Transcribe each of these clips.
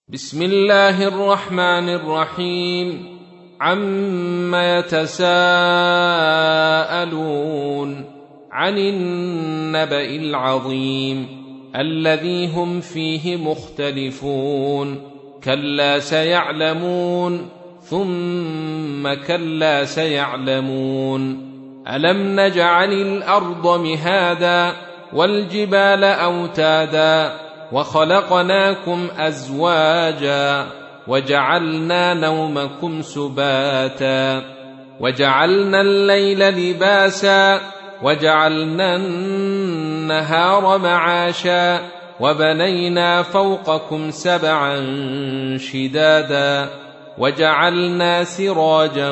بسم الله الرحمن الرحيم. عم يتساءلون عن النبأ العظيم الذي هم فيه مختلفون كلا سيعلمون ثم كلا سيعلمون. ألم نجعل الأرض مهادا والجبال أوتادا وخلقناكم أزواجا وجعلنا نومكم سباتا وجعلنا الليل لباسا وجعلنا النهار معاشا وبنينا فوقكم سبعا شدادا وجعلنا سراجا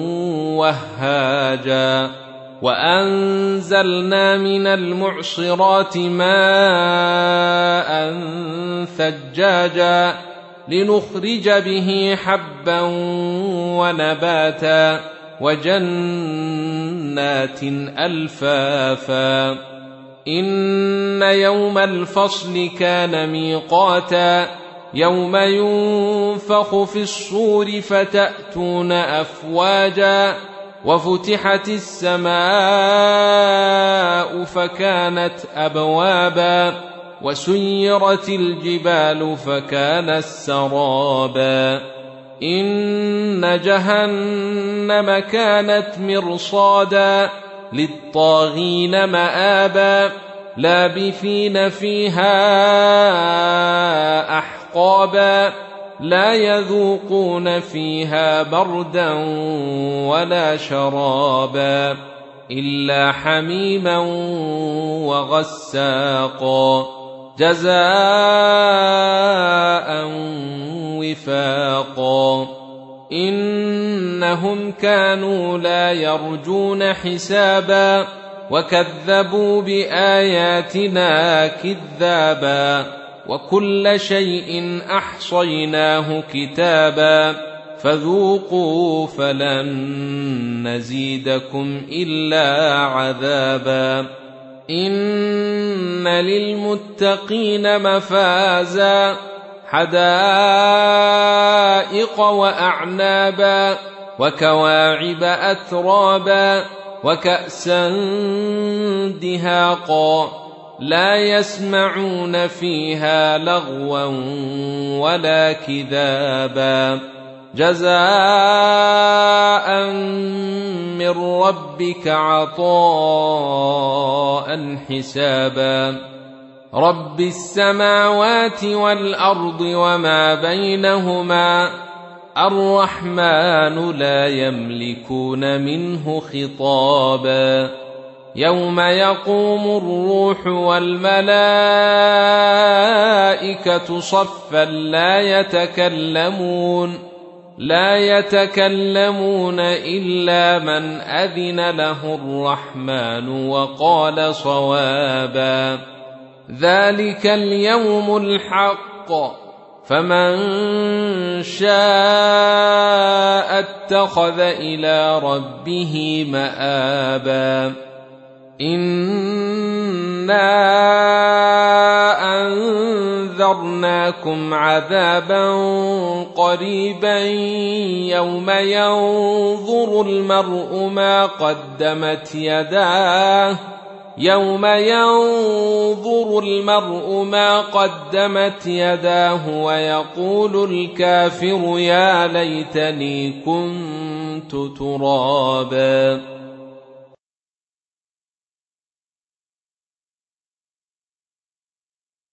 وهاجا وأنزلنا من المعصرات ماء ثجاجا لنخرج به حبا ونباتا وجنات ألفافا. إن يوم الفصل كان ميقاتا يوم ينفخ في الصور فتأتون أفواجا وفتحت السماء فكانت أبوابا وسيرت الجبال فكانت سرابا. إن جهنم كانت مرصادا للطاغين مآبا لابثين فيها أحقابا لا يذوقون فيها بردا ولا شرابا إلا حميما وغساقا جزاء وفاقا. إنهم كانوا لا يرجون حسابا وكذبوا بآياتنا كذابا وكل شيء أحصيناه كتابا فذوقوا فلن نزيدكم إلا عذابا. إن للمتقين مفازا حدائق وأعنابا وكواعب أترابا وكأسا دهاقا لا يسمعون فيها لغوا ولا كذابا جزاء من ربك عطاء حسابا. رب السماوات والأرض وما بينهما الرحمن لا يملكون منه خطابا. يوم يقوم الروح والملائكة صفا لا يتكلمون إلا من أذن له الرحمن وقال صوابا. ذلك اليوم الحق فمن شاء اتخذ إلى ربه مآبا. إنا أنذرناكم عذابا قريبا يوم ينظر المرء ما قدمت يداه ويقول الكافر يا ليتني كنت ترابا.